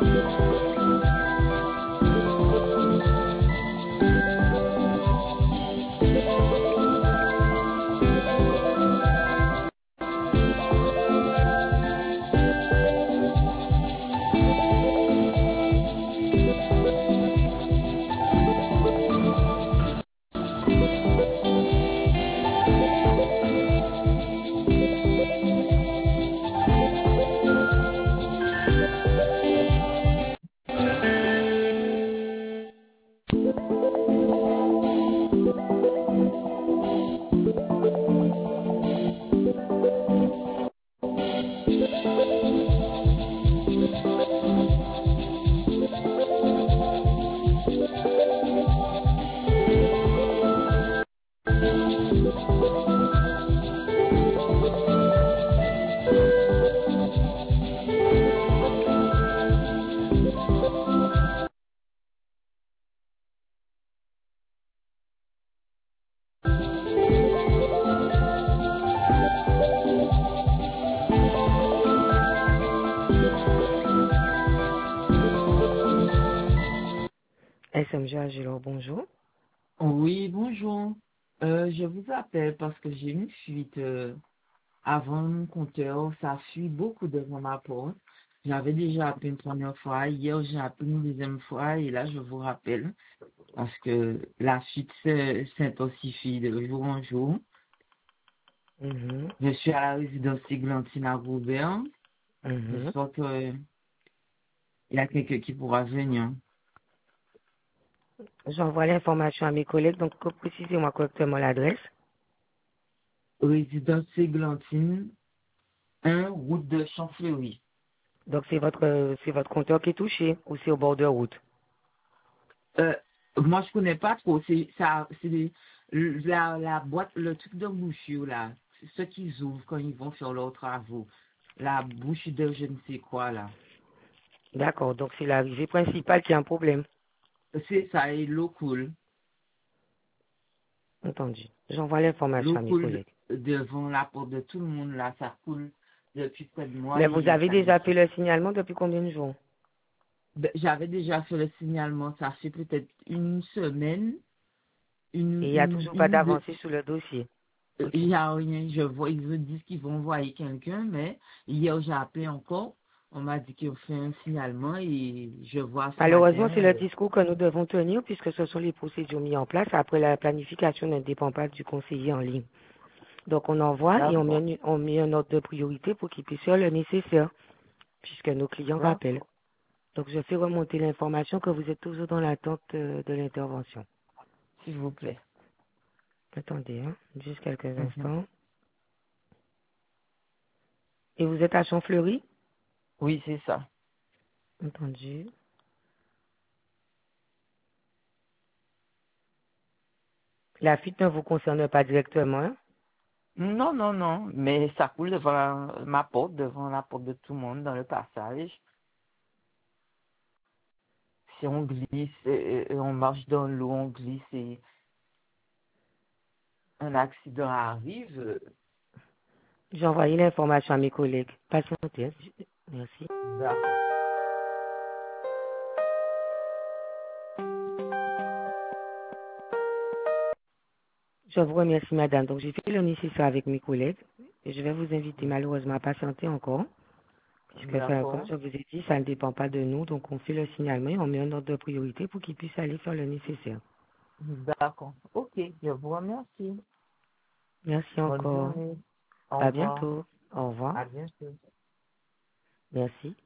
SMG Agilor, bonjour. Oui, bonjour. Je vous appelle parce que j'ai une fuite avant mon compteur. Ça fuit beaucoup devant ma porte. J'avais déjà appelé une première fois. Hier, j'ai appelé une deuxième fois. Et là, je vous rappelle parce que la fuite s'intensifie de jour en jour. Je suis à la résidence Églantine à Goubert. J'espère qu'il y a quelqu'un qui pourra venir. J'envoie l'information à mes collègues, donc précisez-moi correctement l'adresse. Résidence Églantine, 1, route de Champfleury. Donc c'est votre compteur qui est touché ou c'est au bord de route? Moi, je connais pas trop. La boîte, le truc de bouchure, là. C'est ceux qu'ils ouvrent quand ils vont faire leurs travaux. La bouche de je ne sais quoi, là. D'accord, donc c'est l'arrivée principale qui a un problème. C'est ça, et l'eau coule. Entendu. J'envoie l'information L'eau à mes coule collègues. devant la porte de tout le monde, là. Ça coule depuis près de moi Mais vous et avez ça déjà descend. fait le signalement depuis combien de jours? J'avais déjà fait le signalement. Ça fait peut-être une semaine. Et il n'y a toujours pas Une ou deux. d'avancée sur le dossier. Ok. Il n'y a rien, je vois, ils me disent qu'ils vont envoyer quelqu'un, mais hier j'ai appelé encore, on m'a dit qu'ils ont fait un signalement et je vois ce Malheureusement, c'est matin. le discours que nous devons tenir puisque ce sont les procédures mises en place. Après, la planification ne dépend pas du conseiller en ligne. Donc, on envoie et D'accord, on met un ordre de priorité pour qu'il puisse faire le nécessaire puisque nos clients rappellent. d'accord, Donc, je fais remonter l'information que vous êtes toujours dans l'attente de l'intervention. s'il vous plaît. Attendez, hein, juste quelques Mhm. instants. Et vous êtes à Champfleury? Oui, c'est ça. Entendu. La fuite ne vous concerne pas directement, hein? Non, non, non, mais ça coule devant ma porte, devant la porte de tout le monde dans le passage. Si on glisse, on marche dans l'eau, on glisse et un accident arrive, J'ai envoyé l'information à mes collègues. Patientez, hein. Merci. d'accord. Je vous remercie, madame. Donc, j'ai fait le nécessaire avec mes collègues. Et je vais vous inviter malheureusement à patienter encore. Puisque, comme D'accord, je vous ai dit, ça ne dépend pas de nous. Donc, on fait le signalement et on met un ordre de priorité pour qu'ils puissent aller faire le nécessaire. d'accord. Ok, je vous remercie. Merci Bonne encore. journée. Au À revoir. bientôt. Au revoir. À bientôt. Merci.